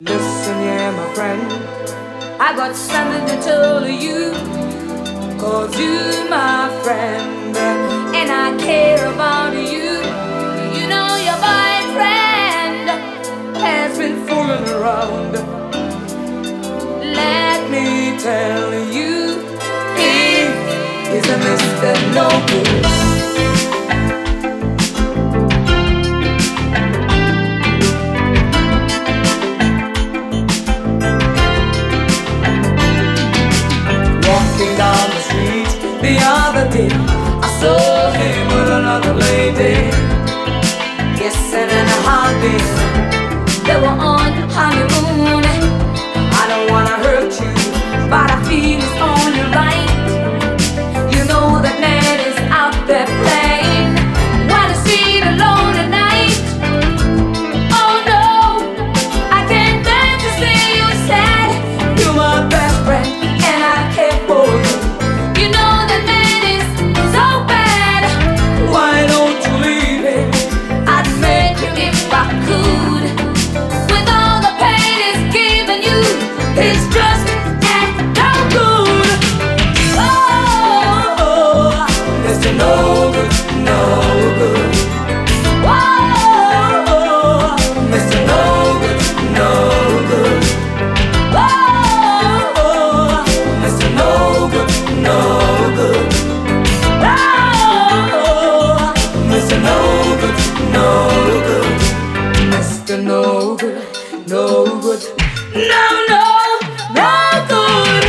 Listen, yeah, my friend, I got something to tell you. Cause you, my friend, and I care about you. You know your boyfriend has been fooling around. Let me tell you, he is a Mr. No Good. Down the street the other day, I saw him with another lady, kissing and hugging. They were on honeymoon. I don't wanna hurt you, but I feel it's only right. You know that man is out there playing while the street alone at night. Oh no, I can't bear to see you sad. You're my best friend and I care for you. You know that man is so bad. Why don't you leave him? I'd make you if I could. With all the pain he's given you, he's just no good. Oh, Mr. No Good, no good. Oh, Mr. No Good, no good. Oh, Mr. No Good, no good. Oh, Mr. No Good, no good. Mr. No Good, no good. No, no, no good.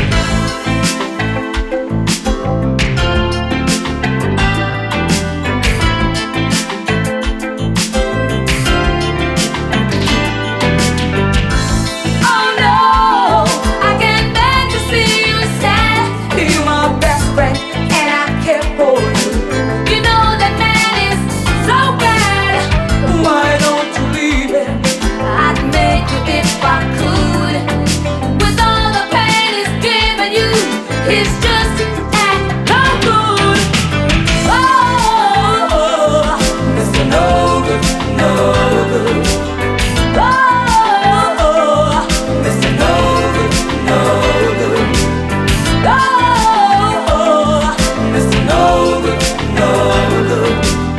Oh no, I can't bear to see you sad. You're my best friend and I care for you. You know that man is so bad. Why don't you leave him? I'd make you if I could. With all the pain he's given you, he's just no good. Oh, Mr. No Good, no good. Oh, Mr. No Good, no good. Oh, Mr. No Good, no good.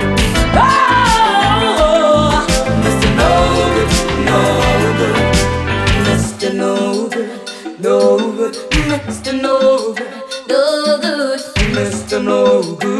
Oh, Mr. No Good, no good. Mr. No Good, no good. Mr. No Good, no good. Mr. No Good.